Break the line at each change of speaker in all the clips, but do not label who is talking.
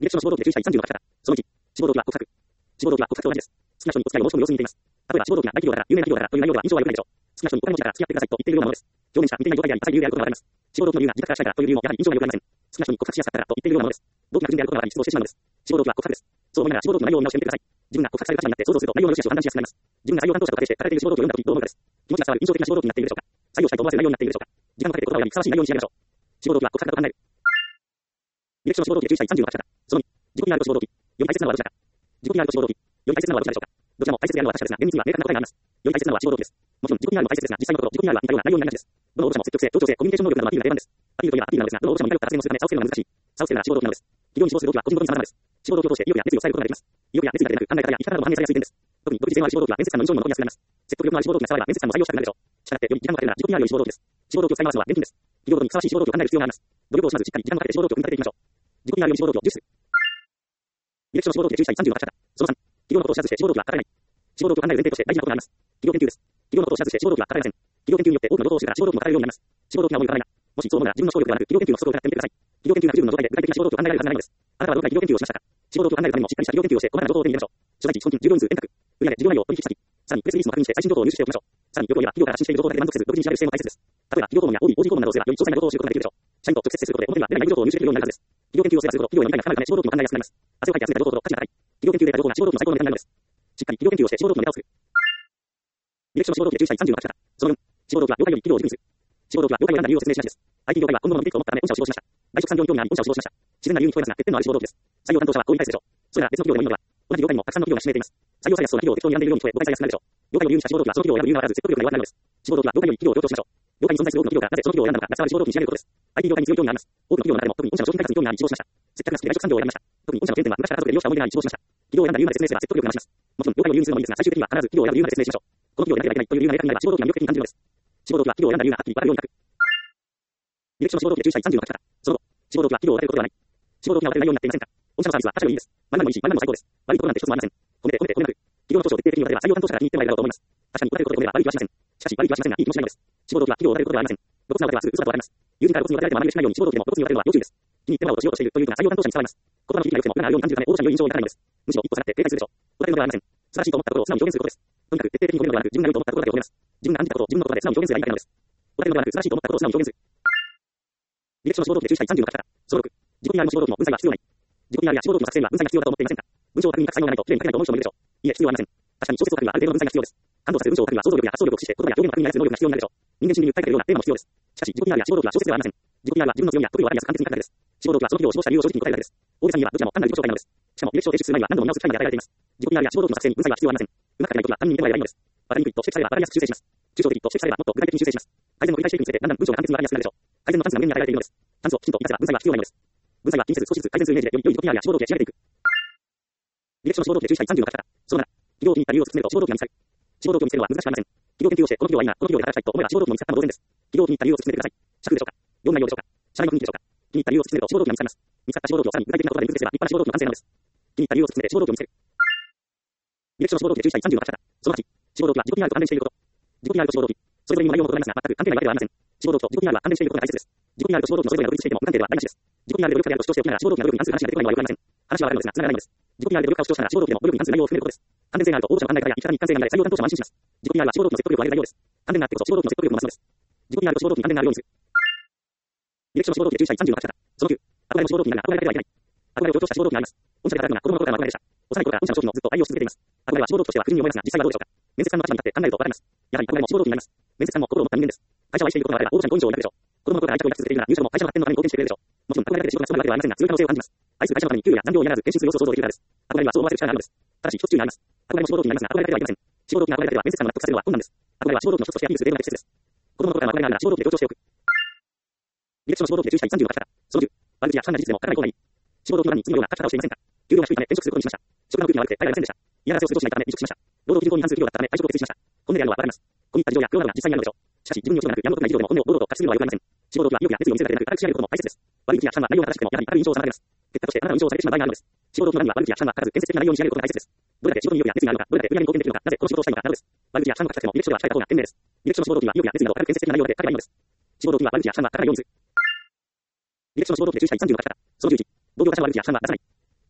履歴書の志望動機で注意した136から。その1、志望動機は告白。志望動機は告白と同じです。好きな人にお付き合いを申し込む様子に似ています。例えば志望動機が大企業だから、有名な企業だからという内容では印象は良くないでしょう。好きな人にお金持ちだから付き合ってくださいと言っているようなものです。表面しか似ていない状態であり、浅い理由であることがわかります。志望動機の理由が自宅から近いからという理由もやはり印象が良くありません。好きな人に告白しやすかったからと言っているようなものです。動機が純であることがわかり失望してしまうのです。志望動機は告白です。そう思いながら志望動機の内容を見直してみてください。自分が告白される立場になって想像すると内容の良し悪しを判断しやすくなります。自分が採用担当者と仮定して書かれている志望動機を読んだときどう思うかです。気持ちが伝わる印象的な志望動機になっているでしょうか。採用したいと思わせる内容になっているでしょうか。時間をかけて言葉を選びふさわしい内容に仕上げましょう。志望動機は告白だと考える。履歴書の志望動機で注意したい36から。その2、自己にあると志望動機。より大切なのはどちらか。自己にあると志望動機。より大切なのはどちらでしょうか。どちらも大切であるのは確かですが、厳密には明確な答えがあります。より大切なのは志望動機です。もちろん自己にあるも大切ですが、実際のところ自己にあるは似たような内容になりがちです。どの応募者も積極性、協調性、コミュニケーション能力などはアピールが定番です。アピールといえばアピールなのですが、どの応募者も似たような発言をするため差をつけるのは難しい。差をつけるなら志望動機なのです。企業に志望する動機は個人ごとに様々です。志望動機を通して意欲や熱意を伝えることができます。意欲や熱意だけでなく考え方や生き方なども反映されやすい点です。特に独自性のある志望動機は面接官の印象も残りやすくなります。説得力のある志望動機が伝われば面接官も採用したくなるでしょう。したがってより時間をかけるなら自己にある志望動機です。志望動機を使い回すのは現金です。企業ごとにふさわしい志望動機を考える必要があります。努力をしまずしっかり時間をかけて志望動機を組み立てていきましょう。自己にある志望動機を重視する。履歴書の志望動機で注意したい36から。その3、企業のことを知らずして志望動機は書かれない。志望動機を考える前提として大事なことがあります。企業研究です。企業のことを知らずして志望動機は書かれません。企業研究によって多くの労働をしてから志望動機も書かれるようになります。志望動機が思い浮かばないな。もしそう思うなら自分の思考力ではなく企業研究の不足をやってみてください。企業研究が十分の状態で具体的な志望動機を考えられるはずがないのです。あなたはどれくらい企業研究をしましたか。志望動機を考えるためにもしっかりした企業研究をして細かな情報を手に入れましょう。所在地、資本金、従業員数、円卓、売上、事業内容、取引先、さらにプレスリリースも確認して最新情報を入手しておきましょう。さらに旅行には企業から発信している情報だけで満足せず独自に調べる姿勢も大切です。例えば企業顧問や OB、OG 顧問などをすればより詳細な情報を知ることができるでしょう。社員と直接接することで表には出ない内部情報を入手できるようになるはずです。企業研究をすればするほど企業への理解が深まるため志望動機も考えやすくなります。汗をかいて集めた情報ほど価値が高い。企業研究で得た情報が志望動機の最高のネタになるのです。しっかり企業研究をして志望動機のネタを作る。履歴書の志望動機で注意したい36から。その4、志望動機は業界より企業を軸にする。志望動機は業界を選んだ理由を説明しがちです。IT 業界は今後のメリットを持ったため御社を志望しました。外食産業に興味があり御社を志望しました。自然な理由に聞こえますが欠点のある志望動機です。採用担当者はこう言い返すでしょう。それら別の企業でもいいのでは。同じ業界にもたくさんの企業が占めています。採用されやすそうな企業を適当に選んでいるように聞こえ誤解されやすくなるでしょう。業界を理由にした志望動機はその企業を選ぶ理由がわからず説得力が弱くなるのです。志望動機は業界より企業を強調しましょう。業界に存在する多くの企業がなぜその企業を選んだのかが伝わる志望動機に仕上げることです。IT 業界に強い興味があります。多くの企業の中でも特に御社の商品開発に興味があり志望しました。接客が好きで外食産業を選びました。特に御社の原点は昔から家族で両者思い出があり志望しました。企業を選んだ理由まで説明すれば説得力が増します。もちろん業界を理由にするのもいいですが最終的には必ず企業を選ぶ理由まで説明しましょう。この企業を選なきゃいけないという理由が明確になれば志望動機が魅力的に感じるのです。志望動機は企業を選んだ理由がはっきり分かるように書く。履歴書の志望動機で注意したい36から。その後、志望動機は企業を分かることではない。志望動機が分かる内容になっていませんか。御社のサービスは他社よりいいです。〇〇もいいし、〇〇も最高です。悪いところなんて一つもありません。褒めて褒めて褒めなく。企業の当初を徹底的に分かれば採用担当者が気に入ってもらえるだろうと思います。確かに答えることで褒めれば悪い気はしません。しかし悪い気はしませんがいい気もしないのです。志望動機は企業を分かることではありません。露骨なことではすぐ嘘だと分かります。友人から露骨に渡られて学びをしないように志望動機でも露骨に渡れるのは要注意です。気に入ってもらおうとしようとしているという人が採用担当者に伝わります。言葉の響きが良くても裏があるように感じるため応募者に良い印象を抱かないのです。むしろ一歩下がって停滞するでしょう。答えるのではありません。素晴らしいと思ったことを素直に表現することです。とにかく徹底的に褒めるのではなく自分が良いと思ったことだけを褒めます。自分が感じたことを自分の言葉で素直に表現すればいいだけなのです。答えるのではなく素晴らしいと思ったことを素直に表現する。履歴書の志望動機で注意したい36から。その6、自己にある志望動機も文才は必要ない。自己にあるや志望動機の作成には文才が必要だと思っていませんか。文章を書くに書く才能がないと綺麗に書けないと思う人もいるでしょう。いいえ、必要はありません。確かに小説を書くにはある程度の文才が必要です。感動させる文章を書くには想像力や発想力を駆使して言葉や表現の確認に操る能力が必要になるでしょう。人間心理に訴えかけるようなテーマも必要です。しかし、自己にあるや志望動機は小説ではありません。自己にあるは自分の強みや得意を分かりやすく簡潔に書くだけです。志望動機はその企業を志望した理由を正直に答えるだけです。大手さんにはどちらも単なる自己紹介なのです。しかも履歴書を提出する前には何度も見直す機会が与えられています。自己にあるや志望動機の作成に文才は必要はありません。うまく書けないときは他人に見てもらえばいいのです。わかりにくいと指摘されればわかりやすく修正します。抽象的と指摘されればもっと具体的に修正します。改善を繰り返していくにつれてだんだん文章が簡潔にわかりやすくなるでしょう。改善のチャンスが無限に与えられているのです。チャンスをきちんと生かせば文才は必要ないのです。文才は気にせず少しずつ改善するイメージでより良い自己にあるや志望動機へ仕上げていく。履歴書の志望動機で注意したい36から。その7、企業を気に入った理由を突き詰めると志望動機が見つかる。志望動機を見つけるのは難しくありません。企業研究をしてこの企業はいいな、この企業で働きたいと思えば志望動機も見つかったのも当然です。企業を気に入った理由を突き詰めてください。社区でしょうか。業務内容でしょうか。社内の雰囲気でしょうか。気に入った理由を突き詰めると志望動機が見つかります。見つかった志望動機をさらに具体的な言葉で分析すれば立派な志望動機の完成なのです。気に入った理由を突き詰めて志望動機を見つける。履歴書の志望動機で注意したい36から。その8、志望動機は自己にあると関連していること。自己にあると志望動機。それぞれにも内容も異なりますが全く関係ないわけではありません。志望動機と自己にあるは関連していることが大切です。自己にあると志望動機のそれぞれが独立していても無関係ではない話です。自己にあるで努力家であると主張しておきながら志望動機が努力に関する話が出てこないのはよくありません。話はわかるのですが繋がらないのです。自己にあるで努力家を主張しながら志望動機でも努力に関する内容を含めることです。関連性があると応募者の考え方や生き方に一貫性が生まれ採用担当者も安心します。自己にあるは志望動機の説得力を上げる内容です。関連があってこそ志望動機の説得力も増すのです。自己にあると志望動機に関連があるようにする。履歴書の志望動機で注意したい36から。その9、憧れの志望動機になるが憧れられてはいけない。憧れを強調した志望動機があります。御社で働くのが子供の頃からの憧れでした。幼い頃から御社の商品をずっと愛用し続けています。憧れは志望動機としては不純に思いますが実際はどうでしょうか。面接官の立場に立って考えると分かります。やはり憧れも志望動機になります。面接官も心を持った人間です。会社を愛していることがあれば応募者に好印象を抱くでしょう。子供の頃から愛着を抱き続けているなら入社後も会社の発展のために貢献してくれるでしょう。もちろん憧れだけで仕事が務まるわけではありませんが強い可能性を感じます。愛する会社のために給与や残業をやらず献身する様子を想像できるからです。憧れはそう思わせる力があるのです。ただし一つ注意があります。憧れも志望動機になりますが憧れだけではいけません。志望動機が憧れだけでは面接官が納得させるのは困難です。憧れは志望動機の一つとしてアピールする例の適切です。子供の頃からの憧れがあるなら志望動機で強調しておく。履歴書の志望動機で注意したい36から。その10、悪口や不可な事実でも書かない方がいい。志望動機の欄に次のような書き方をしていませんか。給料が低いため転職することにしました。職場の空気が悪くて耐えられませんでした。嫌がらせをする上司がいたため離職しました。労働基準法に違反する企業だったため退職を決意しました。本音であるのはわかります。込み入った事情や苦労などが実際にあるでしょう。しかし自分に落ち度なくやむことない事情でも本音を堂々と書きすぎるのはよくありません。志望動機は意欲や熱意を見せるだけでなく軽く仕上げることも大切です。悪口や批判は内容が正しくてもやはり軽い印象を妨げます。結果としてあなたの印象をされてしまう場合があるのです。志望動機の欄には悪口や批判は書かず建設的な内容に仕上げることが大切です。どれだけ仕事に意欲や熱意があるのか、どれだけ売り上げに貢献できるのか、なぜこの仕事をしたいのかなどです。悪口や批判が書かせても履歴書では控えた方が賢明です。履歴書の志望動機は意欲や熱意など軽く建設的な内容で書けばいいのです。志望動機は悪口や批判は書かないようにする。履歴書の志望動機で注意したい36から。その11、同業他社の悪口や批判は出さない。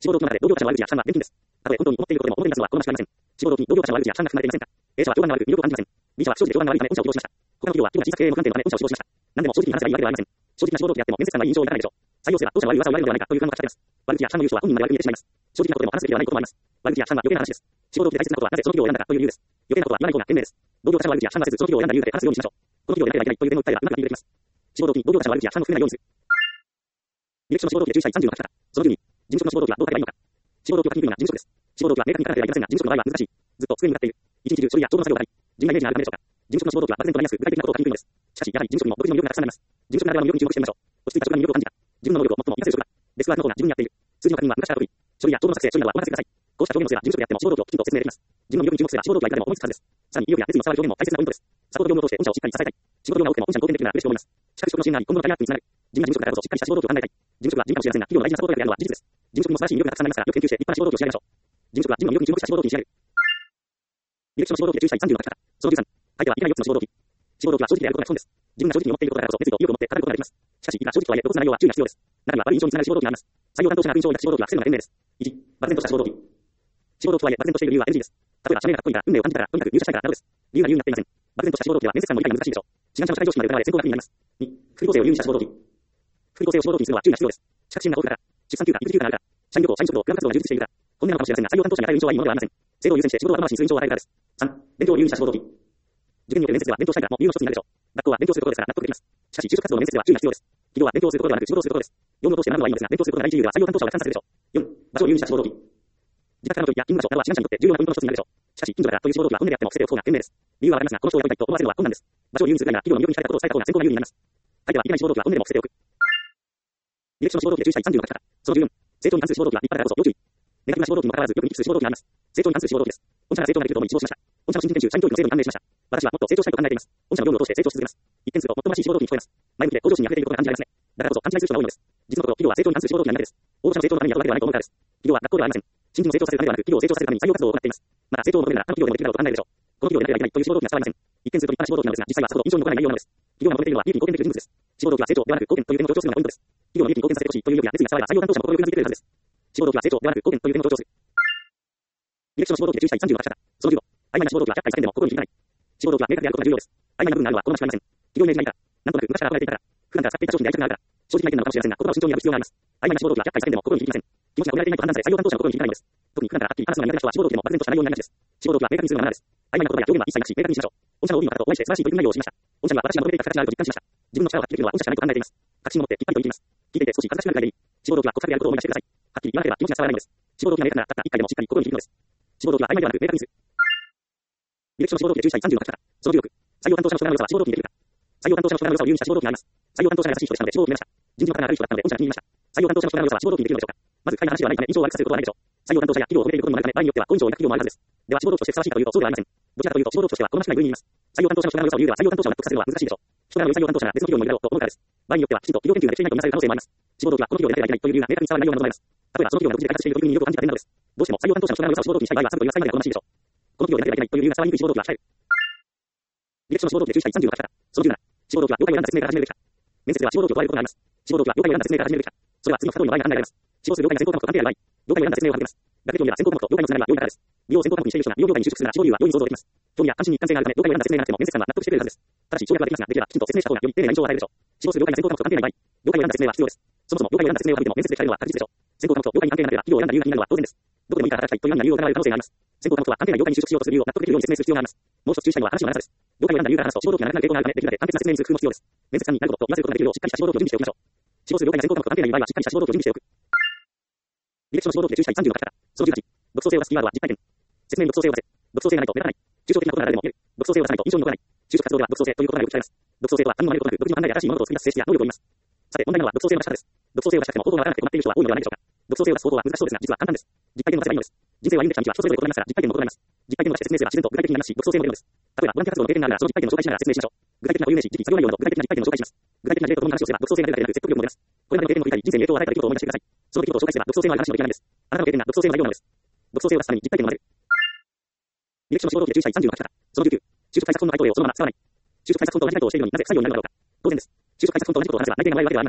志望動機の中で同業者の悪口や批判は厳禁です。たとえ本当に思っていることでも表に出すのは好ましくありません。志望動機に同業者の悪口や批判が含まれていませんか？A 社は評判が悪く魅力を感じません。B 社は不祥事で評判が悪いため御社を起動しました。他の企業は規模や小ささ経営の観点のため御社を起動しました。何でも正直に話せばいいわけではありません。正直な志望動機であっても面接官はいい印象を抱かないでしょう。採用すれば当社の悪い噂を言われるのではないかという不安がかかっています。悪口や批判の優勝は本人まで悪く見えてしまいます。正直なことでも話すべきではないこともあります。悪口や批判は余計な話です。志望動機で大切なことはなぜその企業を選んだかという理由です。余計なことは言わない方が賢明です。同業者の悪口や批判はせずその企業を選んだ理由で話すようにしましょう。この企業でなければいけないという点の訴えはうまく理由できます。志望動機に同業者の悪口や批判を含めないようにする。履歴書の志望動機で注意したい30の書き方。その10に、事務職の志望動機はどう書けばいいのか。志望動機は書きにくいな事務職です。志望動機は明確に書かなければいけませんが、事務職の場合は難しい。ずっと机に向かっている。一日中書類や帳簿の作業があり、地味なイメージがあるためでしょうか。事務職の志望動機は漠然となりやすく、具体的なことを書きにくいのです。しかし、やはり事務職にも独自の魅力がたくさんあります。事務職ならではの魅力に注目してみましょう。落ち着いた職場に魅力を感じた。自分の能力を最も満たせる職場。デスクワークの方が自分に合っている。数字の確認は昔から得意。書類や帳簿の作成、処理などはお任せください。こうした表現をすれば事務職であっても志望動機をきちんと説明できます。自分の魅力に注目すれば志望動機はいかでも思いつくはずです。さらに威力や熱意の伝わる表現も大切なポイントです。サポート業務を通して御社をしっかり支えたい。仕事量が多くても御社に貢献できるなら嬉しく思います。しかし職の支援があり、今後のキャリアアップにつながる。地味な事務職だからこそしっかりした志望動機を考えたい。事務職は地味かもしれませんが、企業の大事なサポート力であるのは事実です。事務職にも素晴らしい魅力がたくさんありますから、よく研究して立派な志望動機を仕上げましょう。事務職は事務の魅力に注目した志望動機に仕上げる。履歴書の志望動機で注意したい30の書き方。その13、相手はいけない4つの志望動機。志望動機は正直であることが基本です。自分が正直に思っていることだからこそ熱意と意欲を持って語ることができます。しかし、いくら正直とはいえ、露骨な内容は注意が必要です。中には悪い印象につながる志望動機があります。採用担当者が悪印象を抱く志望動機は防ぐのが賢明です。1、漠然とした志望動機。志望動機とはいえ、漠然としている理由は NG です。例えば、社名がかっこいいから、運命を感じたから、とにかく入社したいからなどです。理由が理由になっていません。漠然とした志望動機は面接官の理解が難しいでしょう。志願者の社会常識まで疑われ選考が不利になります。2、福利厚生を理由にした志望動機。福利厚生を志望動機にするのは注意が必要です。資格試験が遠くだから、出産休暇、育児休暇があるから、社員旅行、社員食堂、クラブ活動が充実しているから、本音なのかもしれませんが、採用担当者に与える印象はいいものではありません。制度を優先して仕事を後回しにする印象を与えるからです。3、勉強を理由にした志望動機。受験による面接では勉強したいからも理由の一つになるでしょう。学校は勉強することですから納得できます。しかし、就職活動の面接では注意が必要です。企業は勉強することではなく仕事をすることです。業務を通して学ぶのはいいのですが、勉強することが第一理由では採用担当者を落胆させるでしょう。4、場所を理由にした志望動機。自宅からの距離や勤務場所などは志願者にとって重要なポイントの一つになるでしょう。しかし、近所だからという志望動機は本音であっても伏せておく方が賢明です。理由はわかりますが、この人を雇いたいと思わせるのは困難です。場所を理由にするぐらいなら企業の魅力に浸れたことを伝えた方が先行な理由になります。相手はいけない志望動機は本音でも伏せておく。履歴書の志望動機で注意したい30の書き方。その14、成長に関する志望動機は立派だからこそ要注意。ネガティブな志望動機にもかかわらずよく見聞きする志望動機があります。成長に関する志望動機です。御社が成長ができると思い希望しました。御社の新人研修、社員教育の制度に関連しました。私はもっと成長したいと考えています。御社の業務を通して成長し続けます。一見するともっともらしい志望動機に聞こえます。前向きで向上心に溢れていることが感じられますね。だからこそ勘違いする人が多いのです。実のところ、企業は成長に関する志望動機が苦手です。応募者の成長のためにやるわけではないと思うからです。企業は学校ではありません。新人を成長させるためではなく、企業を成長させるために採用活動を行っています。また成長を求めるなら他の企業でもできるだろうと考えるでしょう。この企業でなければいけないという志望動機が伝わりません。一見すると立派な志望動機なのですが、実際はさほど印象に残らない内容なのです。企業が求めているのは利益に貢献できる人物です。志望動機は成長ではなく貢献という点を強調するのがポイントです。企業の利益に貢献させてほしいという意欲や熱意が伝われば採用担当者も心よくうなずいてくれるはずです。志望動機は成長ではなく貢献という点を強調する。履歴書の志望動機で注意したい30の書き方。その15、曖昧な志望動機は100回叫んでも心に響かない。志望動機は明確であることが重要です。曖昧な部分があるのは好ましくありません。企業イメージがいいから、なんとなく昔から憧れていたから、普段から使っていた商品で愛着があるから、正直な意見なのかもしれませんが、言葉を慎重に選ぶ必要があります。曖昧な志望動機は100回叫んでも心に響きません。気持ちが込められていないと判断され採用担当者の心に響かないのです。特に普段からはっきり話すのが苦手な人は志望動機でも漠然とした内容になりがちです。志望動機は明確にするのがマナーです。曖昧な言葉や表現は一切なくし、明確にしましょう。御社の OB の方とお会いして素晴らしい取り組み内容をしました。御社には私が求めていた形があると実感しました。自分の力を発揮できるのは御社しかないと考えています。確信を持ってきっぱりと言い切ります。聞いていて少し恥ずかしくなるくらいでいい。志望動機は告白であることを思い出してください。はっきり言わなければ気持ちが伝わらないのです。志望動機が明確ならたった1回でもしっかり心に響くのです。志望動機は曖昧ではなく明確にする。履歴書の志望動機で注意したい30の書き方。その16、採用担当者の人柄の良さは志望動機にできるか。採用担当者の人柄の良さを理由にした志望動機があります。採用担当者が優しい人でしたので志望を決めました。人事の方が明るい人だったので御社が気に入りました。採用担当者の人柄の良さは志望動機にできるのでしょうか。まず不快な話ではないため印象を悪くさせることはないでしょう。採用担当者や企業を褒めていることにもなるため場合によっては好印象を抱く企業もあるはずです。では志望動機としてふさわしいかというとそうではありません。どちらかというと志望動機としては好ましくない部類にいます。採用担当者の人柄の良さを理由では採用担当者を納得させるのは難しいでしょう。人柄の良い採用担当者が別の企業にもいるだろうと思うからです。場合によってはきちんと企業研究ができていないとみなされる可能性もあります。志望動機はこの企業でなければいけないという理由が明確に伝わらないようなものもあります。例えばその企業が独自で開発している取り組みに意欲を感じた点などです。どうしても採用担当者の人柄の良さを志望動機にしたい場合はサブという最までが好ましいでしょう。この企業でなければいけないという理由が伝わりにくい志望動機は控える。履歴書の志望動機で注意したい30の書き方。その17、志望動機は了解を選んだ説明から始めるべきだ。面接では志望動機を問われることがあります。志望動機は了解を選んだ説明から始めるべきだ。それは次の不可能の場合が考えられます。志望する了解が先行科目と関係ある場合、了解を選んだ説明を始めます。学歴論では先行科目と了解のつながりは良いからです。利用を先行科目にしている人が医療業界に就職するなら志望理由は容易に想像できます。興味や関心に一貫性があるため了解を選んだ説明がなくても面接官は納得してくれるはずです。ただし省略はできますが、できればきちんと説明した方がより丁寧な印象を与えるでしょう。志望する了解が先行科目と関係ない場合、了解を選んだ説明は必要です。そもそも了解を選んだ説明を省いても面接で聞かれるのは確実でしょう。先行科目と了解に関係なければ企業を選んだ理由が気になるのは当然です。どこでもいいから働きたいというような理由を疑われる可能性があります。先行科目とは関係ない了解に就職しようとする理由を納得できるように説明する必要があります。もう一つ注意したいのは話の長さです。了解を選んだ理由から話すと志望動機がなくなる傾向があるためできるだけ簡潔な説明にする工夫も必要です。面接官になることと言わせることができるようしっかりした志望動機を準備しておきましょう。志望する了解が先行科目と関係ない場合はしっかりした志望動機を準備しておく。履歴書の志望動機で注意したい30の書き方。その18、独創性を出すキーワードは実体験。説明に独創性を出せ。独創性がないと目立たない。抽象的なことなら誰でも言える。独創性を出さないと印象に残らない。就職活動では独創性ということがよく聞かれます。独創性とは他人の真似ることなく独自の考えで新しい物事を作り出す性質や能力を言います。さて問題なのは独創性の出し方です。独創性を出したくても方法がわからなくて困っている人は多いのではないでしょうか。独創性を出す方法は難しそうですが実は簡単です。実体験の出せばいいのです。人生を歩んできた道は人それぞれ異なりますから実体験も異なります。実体験を出して説明すれば自然と具体的になりますし独創性も出るのです。例えばボランティア活動の経験があるならその実体験を紹介しながら説明しましょう。具体的な固有名詞、時期、作業内容など具体的な実体験を紹介します。具体的な例とともに話をすれば独創性が出るだけでなく説得力も出ます。これまでの経験を振り返り人生に影響を与えた出来事を思い出してください。その出来事を紹介すれば独創性のある話の出来上がりです。あなたの経験が独創性の内容なのです。独創性を出すために実体験を学ぶ。履歴書の志望動機で注意したい30の書き方。その19、就職対策本の回答例をそのまま使わない。就職対策本と同じ回答をしているのになぜ不採用になるのだろうか。当然です。就職対策本と同じことを話せば内定がもらえるわけではありません。就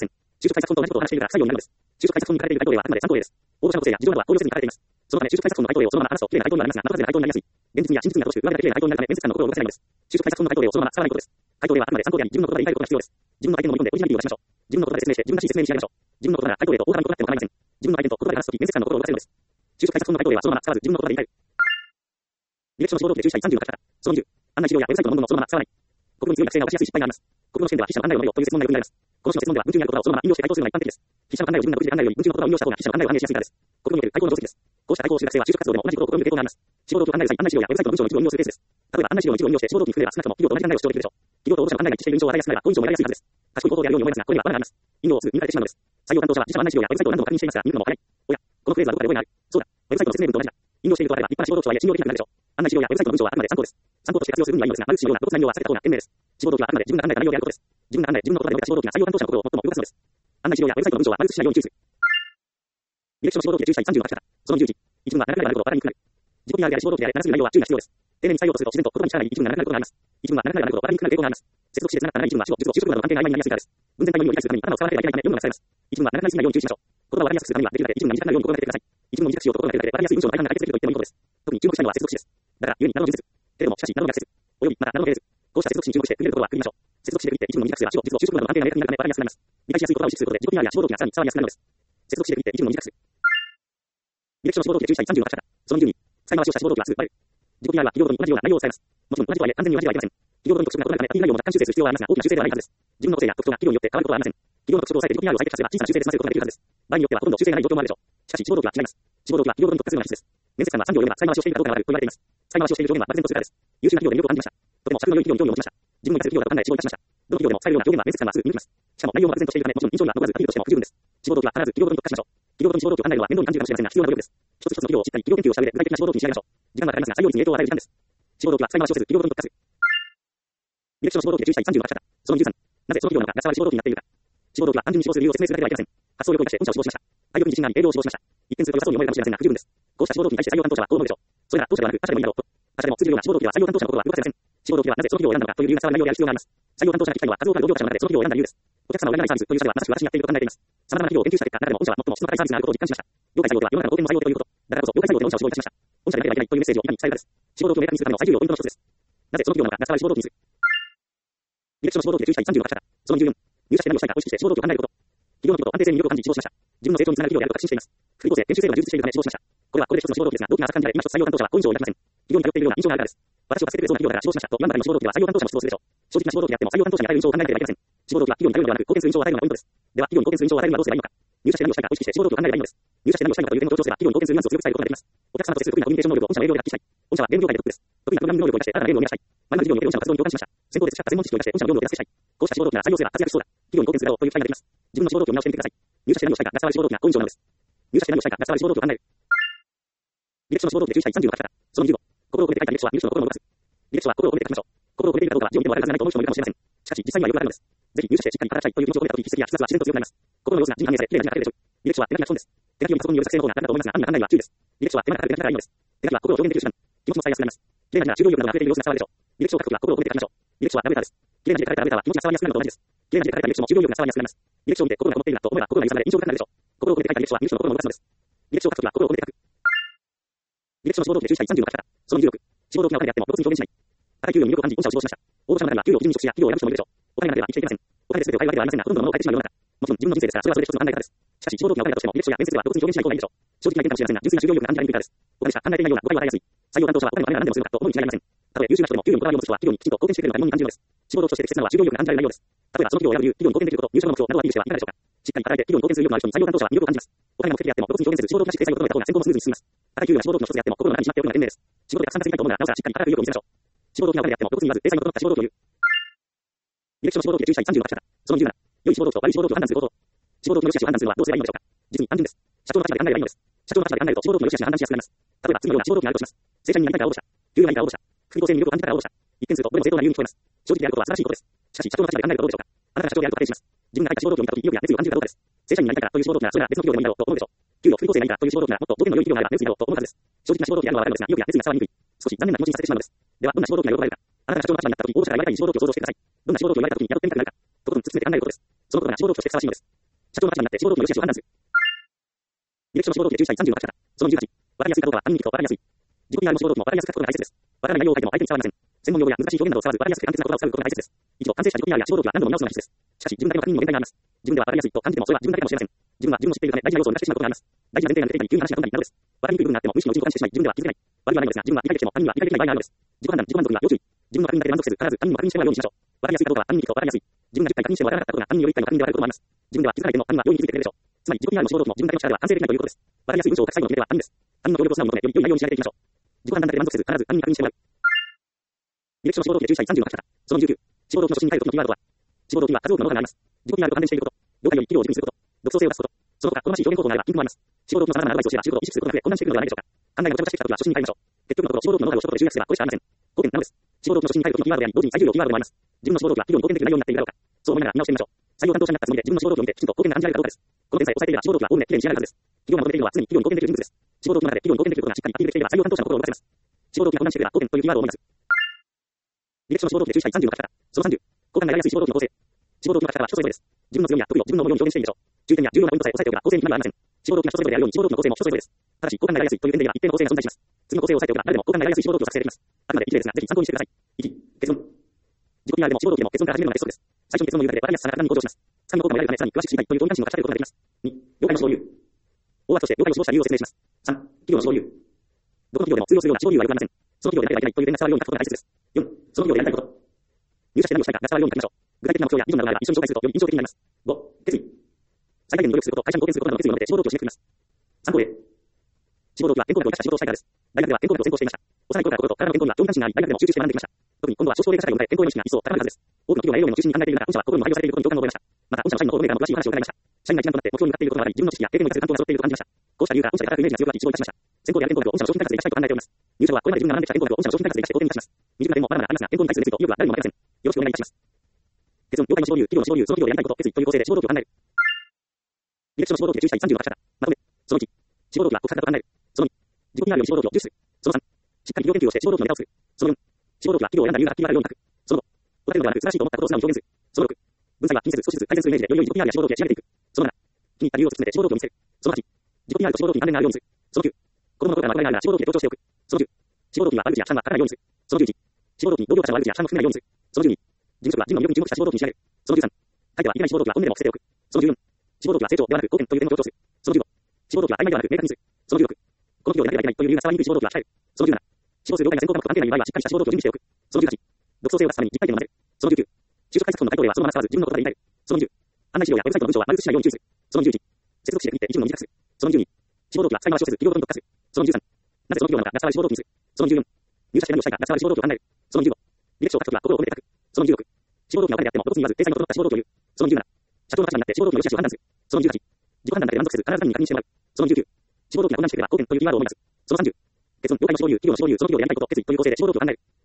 就職対策本と同じことを話しているから不採用になるのです。就職対策本に書かれている回答例はあくまで参考例です。応募者の個性や事情などは考慮せずに書かれています。そのため就職対策本の回答例をそのまま話すと綺麗な回答になりますが、的外れな回答になりやすい。現実味や真実味が乏しく、上辺が綺麗な回答になるため面接官の心を動かせないのです。就職対策本の回答例をそのまま使わないことです。回答例はあくまで参考であり、自分の言葉で言い換えることが必要です。自分の相手の飲み込んでオリジナリティを出しましょう。自分の言葉で説明して自分らしい説明に仕上げましょう。自分の言葉が回答例と大幅に異なっても構いません。自分の相手と言葉で話すとき面接官の心を動かせるのです。就職対策本の回答例はそのまま使わず自分の言葉で言い換える。履歴書の志望動機で注意したい32の書き方。その20、案内資料やウェブサイトの文言もそのまま使わない。国語に強い学生が落ちやすい失敗があります。国語の試験では筆者の案内を読めよという設問がよく見られます。この種の質問では文中にある言葉をそのまま引用して回答するのが一般的です。筆者の案内を自分が無理で考えるより文中の言葉を引用した方が筆者の案内を反映しやすいからです。国語における回答の定石です。こうした回答をする学生は就職活動でも同じことを試みる傾向があります。志望動機を考える際、案内資料やウェブサイトの文章の一部を引用するケースです。例えば案内資料の一部を引用して志望動機に触れれば少なくとも企業と同じ考えを主張できるでしょう。企業と応募者の案内が一致している印象を与えやすくなれば好印象を得られやすいはずです。賢い行動であるように思いますが、これには罠があります。引用をすぐ見られてしまうのです。採用担当者は自社の案内資料やウェブサイトを何度も確認していますが、見るのも早い。おや、このフレーズはどこかで覚えがある。そうだ、ウェブサイトの説明文と同じだ。引用しているとあれば立派な志望動機とはいえ信用できなくなるでしょう。案内資料やウェブサイトの文章はあくまで参考です。参考として活用する分にはいいのですが、マルチのような露骨な引用は避けた方が賢明です。志望動機はあくまで自分が考えた内容であることです。自分が考え、自分の言葉で述べた志望動機が採用担当者の心を最も動かすのです。案内資料やウェブサイトの文章は丸写しないように注意する。履歴書の志望動機で注意したい30の書き方。その11、一文が長くなることを分かりにくくなる。自己 PR であれ志望動機であれ、長すぎる内容は注意が必要です。丁寧に採用とすると自然と言葉に力がない一文が長くなることがあります。一文が長くなることを分かりにくくなる傾向があります。接続詞で繋がった長い一文は死後、術後、就職などの関係が曖昧になりやすいからです。文全体の意味を理解するために頭を使わなければいけないため読むのが使えます。一文が長くなりすぎないように注意しましょう。言葉を分かりやすくするためにはできるだけ一文が短くなるように心がけてください。一文を短くしようと心がけるだけで分かりやすい文章の大半が解決できると言ってもいいことです。特に注目したいのは接続詞です。だから、故に、などの事実。けれども、しかし、などの逆説。および、また、などの系列。こうした接続詞に注目して区切れることは区切りましょう。接続詞で区切って一文を短くすれば死後、術後、就職などの関係が明確になるため分かりやすくなります。理解しやすい言葉を意識することで自己 PR や志望動機がさらに伝わりやすくなるのです。接続詞で区切って一文を短くする。履歴書の志望動機で注意したい30の書き方。その12、使い回しをした志望動機はすぐバレる。自己 PR は企業ごとに同じような内容を伝えます。もちろん同じとはいえ完全に同じではありません。企業ごとに特殊なことなので、内容も若干修正する必要はありますが、大きな修正ではないはずです。自分の個性や特徴が企業によって変わることはありません。企業の特色を抑えて自己 PR を最適化すれば小さな修正で済ませることができるはずです。場合によってはほとんど修正がない状況もあるでしょう。しかし志望動機は違います。志望動機は企業ごとに特化するのが必須です。面接官は3行読めば使い回しをしているかどうかがわかると言われています。使い回しをしている上限は漠然とするからです。優秀な企業で魅力を感じました。とても尺の良い企業に興味を持ちました。自分の活躍企業だと考え志望いたしました。どの企業でも使えるような表現は面接官はすぐ見抜きます。しかも内容も漠然としているため、もちろん印象には残らず、アピールとしても不十分です。志望動機は必ず企業ごとに特化しましょう。企業ごとに志望動機を考えるのは面倒に感じるかもしれませんが必要な努力です。一つ一つの企業をしっかり企業研究をした上で具体的な志望動機に仕上げましょう。時間はかかりますが採用率に影響を与える時間です。志望動機は使い回しをせず企業ごとに特化する。履歴書の志望動機で注意したい30の書き方。その13、なぜその企業なのかが伝わる志望動機になっているか。志望動機は単純に志望する理由を説明するだけではありません。発想力を生かして本社を志望しました。体力に自信があり営業を志望しました。一見すると良さそうに思えるかもしれませんが不十分です。こうした志望動機に対して採用担当者はどう思うでしょう。それなら当社ではなく他社でもいいだろうと。他社でも通じるような志望動機では採用担当者の心は動かせません。志望動機はなぜその企業を選んだのかという理由が伝わる内容である必要があります。採用担当者が聞きたいのは数多くある同業者の中でその企業を選んだ理由です。お客様を占いサービスという社ではまさしく私にやっていると考えています。様々な企業を研究した結果、中でも御社は最も質の高いサービスがあることを実感しました。業界採用とは世の中の当然の採用ということ。だからこそ業界採用で御社を志望いたしました。御社でなければいけないというメッセージをいかに伝えるかです。志望動機を明確にするための最重要ポイントの一つです。なぜその企業なのかが伝わる志望動機にする。履歴書の志望動機で注意したい30の書き方。その14、入社して何をしたいかを意識して志望動機を考えること。企業のこと安定性に魅力を感じ志望しました。自分の成長につながる企業であると確信しています。福利厚生、研修制度が充実しているため志望しました。これはこれで一つの志望動機ですが、動機が浅く感じられ、今一つ採用担当者は好印象を抱きません。企業に頼っているような印象があるからです。私を助けてくれそうな企業だから志望しましたと言わんばかりの志望動機では採用担当者も失望するでしょう。正直な志望動機であっても採用担当者に与える印象を考えなければいけません。志望動機は企業に頼るのではなく貢献する印象を与えるのがポイントです。では企業に貢献する印象を与えるにはどうすればいいのか。入社して何をしたいかを意識して志望動機を考えればいいのです。入社して何をしたいかという点を強調すれば企業に貢献するニュアンスを強く伝えることができます。お客様と接する得意なコミュニケーション能力を御社の営業で発揮したい。御社はゲーム業界でトップです。得意なプログラミング能力を生かして新たなゲームを生み出したい。前の事業における御社の活動に共感しました。先行で培った専門知識を生かして御社の業務を手助けしたい。こうした志望動機なら採用すれば活躍しそうだ。企業に貢献するだろうという期待ができます。自分の志望動機を見直してみてください。入社して何をしたいかが伝わる志望動機が好印象なのです。入社して何をしたいかが伝わる志望動機を考える。履歴書の志望動機で注意したい30の書き方。その25、心を込めて書いた履歴書は入社の心を動かす。履歴書は心を込めて書きましょう。心を込めているかどうかは事を見てもわかるはずがないと思う人もいるかもしれません。しかし実際にはよくあるのです。ぜひ入社してしっかり働きたいという気持ちを込めたとき、筆跡や筆圧は自然と強くなります。心の様子が字に反映され、綺麗な字が書けるでしょう。履歴書は手書きが基本です。手書きをパソコンによる作成の方が楽だと思いますが、案外は注意です。履歴書は手間がかかる手書きがいいのです。手書きは心を表現できる手段。気持ちも伝えやすくなります。綺麗な字や終了力などが溢れている様子が伝わるでしょう。履歴書を書くときは心を込めて書きましょう。履歴書はラブレターです。綺麗な字で書かれたラブレターは気持ちが伝わりやすくなるのと同じです。綺麗な字で書かれた履歴書も終了力が伝わりやすくなります。履歴書を見て心がこもっているなと思えば心が揺さぶられ印象深くなるでしょう。心を込めて書いた履歴書は入社の心を動かすのです。履歴書を書くときは心を込めて書く。履歴書の志望動機で注意したい30の書き方。その26、志望動機がお金であっても露骨に表現しない。高い給料に魅力を感じ、御社を志望しました。応募者の中には給料を基準に職種や企業を選ぶ人もいるでしょう。お金がなければ生きていけません。お金で全てを買えるわけではありませんが、ほとんどのものを買えてしまう世の中。もちろん自分の人生ですから、それはそれで一つの考え方です。しかし、志望動機がお金だとしても、履歴書や面接では露骨に表現しない方がいいでしょう。正直な意見かもしれませんが、純粋な就業力が感じられにくいからです。お金しか考えていないような誤解を与えやすい。採用担当者はお金のあれが何でもするのかと思うに違いありません。たとえ優秀な人でも給料にこだわりを持つ人は企業にきちんと貢献してくれるのか疑問に感じるのです。志望動機として適切なのは就業力が感じられる内容です。例えばその企業を選ぶ理由、企業に貢献できること、入社の目標などをアピールしてはいかがでしょうか。しっかり働いて企業に貢献する意欲のある人に採用担当者は魅力を感じます。お金が目的であっても露骨に表現せず志望動機なしで採用を整えた方が選考もスムーズに進みます。高い給料は志望動機の一つであっても心の中にしまっておくのが賢明です。仕事でたくさん稼ぎたいと思うならなおさらしっかり働く意欲を見せましょう。志望動機がお金であっても露骨に言わず、体裁の整った志望動機を言う。履歴書の志望動機で注意したい30の書き方。その27、良い志望動機と悪い志望動機を判断すること。志望動機の良し悪しを判断するのはどうすればいいのでしょうか。実に単純です。社長の立場で考えればいいのです。社長の立場で考えると志望動機の良し悪しに判断しやすくなります。例えば次のような志望動機があるとします。正社員になりたいから応募者。給与がいいから応募者。福利厚生に魅力を感じたから応募者。一見するとどれも正当な理由に聞こえます。正直であることは素晴らしいことです。しかし社長の立場で考えるとどうでしょうか。あなたが社長であると仮定します。自分が書いた志望動機を見たとき意欲や熱意を感じるかどうかです。正社員になりたいからという志望動機ならそれは別の企業でもいいだろうと思うでしょう。給与、福利厚生がいいからという志望動機ならもっと条件の良い企業があれば熱意だろうと思うはずです。正直な志望動機であるのはわかるのですが、意欲や熱意が伝わりにくい。少し残念な気持ちにさせてしまうのです。では、どんな志望動機が喜ばれるか。あなたが社長の立場になったとき、応募者が言われたい志望動機を想像してください。どんな志望動機を言われたときに雇ってみたくなるか。とことん突き詰めて考えることです。そのことが志望動機としてふさわしいのです。 社長の立場になって志望動機の良し悪しを判断する。履歴書の志望動機で注意したい30の書き方。その18。わかりやすいかどうかは犯人に聞くとわかりやすい。自己 PR の志望動機もわかりやすく書くことが大切です。わからない内容を書いても相手に伝わりません。専門用語や難しい表現などを使わずわかりやすく簡潔な言葉を使うことが大切です。以上、完成した自己 PR や志望動機は何度も見直すのが必須です。しかし、自分だけの確認の限界があります。自分ではわかりやすいと感じてもそれは自分だけかもしれません。自分は自分を知っているため大事な要素を見出してしまうことがあります。大事な前提が抜けていたり急に話が飛んだりなどです。わかりにくい部分があっても無意識のうちに誤解してしまい自分では気づけない。悪いはないのですが、自分は理解できても他人には理解できない場合があるのです。自己判断、自己満足には要注意。自分の確認だけで満足せず、必ず他人も確認してもらうようにしましょう。わかりやすいかどうかは犯人に聞くとわかりやすい。自分が10回確認してもわからなかったことが犯人による1回の確認でわかることもあります。自分では気づかないけども他人は容易に気づいてくれるでしょう。つまり自己 PR の志望動機も自分だけの力では完成できないということです。わかりやすい文章を書く最後の決め手は犯人です。他人の協力を素直に求め、より良い内容に仕上げていきましょう。自己判断だけで満足せず、必ず他人に確認してもらう。履歴書の志望動機で注意したい30の書き方。その19。志望動機の初心に入る時のキーワードとは。志望動機には数多くのものがあります。自己 PR と関連していること。業界より企業を軸にすること。独創性を出すこと。その他、好ましい表現方法があれば、ピンクもあります。志望動機の様々なアドバイスを知れば、仕事を意識することが増え、混乱していくのではないでしょうか。考えがごちゃごちゃしてきた時は初心に入りましょう。結局のところ、志望動機のノウハウを一言で集約すれば、これしかありません。5点なのです。志望動機の初心に入る時のキーワードや同時に最重要キーワードもあります。自分の志望動機は企業に貢献できる内容になっているだろうか。そう思いながら見直してみましょう。採用担当者になったつもりで自分の志望動機を見てきちんと貢献が感じられるかどうかです。この点さえ押さえていれば志望動機はおおむねきれいに仕上がるはずです。企業が求めているのは常に企業に貢献できる人物です。志望動機の中で企業に貢献できることがしっかりアピールできていれば採用担当者の心を動かせます。志望動機が混乱していれば5点というキーワードを思い出す。履歴書の志望動機で注意したい30の書き方。その30。好感が得られやすい志望動機の構成。志望動機の書き方は人それぞれです。自分の強みや得意を自分の思うように表現していきましょう。重点や重要なポイントさえ押さえておけば構成に決まりはありません。志望動機が人それぞれであるように志望動機の構成も人それぞれです。ただし、好感が得られやすいという点では一定の構成が存在します。次の構成を押さえておけば誰でも好感が得られやすい志望動機を作成できます。あくまで一例ですが、ぜひ参考にしてください。1、結論。自己 PR でも志望動機でも結論から始めるのがベストです。最初に結論の言うだけで分かりやすさが格段に向上します。つかみの効果も得られるためさらに詳しく知りたいという動機関心をかき立てることができます。2、了解の志望理由。大枠として了解を志望した理由を説明します。3、企業の志望理由。どの企業でも通用するような志望理由はよくありません。その企業でなければいけないという点が伝わるように書くことが大切です。4、その企業でやりたいこと。入社して何をしたいかが伝わるように書きましょう。具体的な目標やビジョンなどがあれば一緒に紹介するとより印象的になります。5、決意。最大限に努力すること、会社に貢献することなどの決意を持って志望動機を締めくくります。参考例。志望動機は健康学を生かした仕事をしたいからです。大学では健康学を専攻していました。幼い頃から心と体の健康には興味関心があり、大学でも集中して学んできました。特に今度は少子高齢化社会を迎え、健康への意識が一層高まるはずです。多くの企業が栄養面を中心に考えている中、御社は心にも配慮されていることに共感を覚えました。また、御社の社員の方のメーカーの詳しいお話を伺いました。社員が一丸となって目標に向かっていることがあり、自分の知識や経験を生かす担当が揃っていると感じました。こうした理由が御社で働くイメージが強くなり、志望いたしました。専攻である健康学を御社の商品開発で活かしたいと考えております。入社はこれまで自分が学んできた健康学を御社の商品開発で活かして貢献いたします。未熟な点もまだまだありますが、健康に対する熱意と意欲は誰にも負けません。よろしくお願いいたします。結論、業界の志望理由、企業の志望理由、その企業でやりたいこと、決意という構成で志望動機を考える。履歴書の志望動機で注意したい30の書き方。まとめ。その1、志望動機は国策だと考える。その2、自己 PR より志望動機を重視する。その3、しっかり企業研究をして志望動機のネタを作る。その4、志望動機は企業を選んだ理由がはっきりわかるように書く。その5、答えるのではなく素晴らしいと思ったことを素直に表現する。その6、文才は気にせず少しずつ改善するイメージでより良い自己 PR や志望動機へ仕上げていく。その7、気に入った理由を突き詰めて志望動機を見せる。その8、自己 PR と志望動機に関連があるようにする。その9、子供の頃からの憧れがあるが志望動機で強調しておく。その10、志望動機には悪口や負担がかからないようにする。その11、志望動機に同僚他社の悪口や負担も含めないようにする。その12、事務職は自分の魅力に注目した志望動機に仕上げる。その13、書いてはいけない志望動機は本音でも伏せておく。その14、志望動機は成長ではなく貢献という点を強調する。その15、志望動機は曖昧ではなく明確にする。その16、この企業でなければいけないという理由が伝わりにくい志望動機は控える。その17、志望する業界が専攻科目と関係ない場合はしっかりした志望動機を準備しておく。その18、独創性を出すために実体験を学べる。その19、就職対策本の回答ではそのまま使わず自分の言葉で言い換える。その20、案内資料やウェブサイトの文章は丸写しないように注意する。その21、接続詞で区切って一文の短くする。その22、志望動機は使い回しをせず企業ごとに特化する。その23、なぜその企業なのかが伝わる志望動機にする。その24、入社して何をしたいかが伝わる志望動機を考える。その25、履歴書を書くときは心を込めて書く。その26、志望動機がお金であっても露骨に言わず体裁の整った志望動機を言う。その27、社長の立場になって志望動機の良し悪しを判断する。その28、自己判断だけで満足せず必ず他人に確認してもらう。その29、志望動機が混乱していれば5点というキーワードを思い出す。その30、結論、業界の志望理由、企業の志望理由、その企業でやりたいこと、決意という構成で志望動機を考える。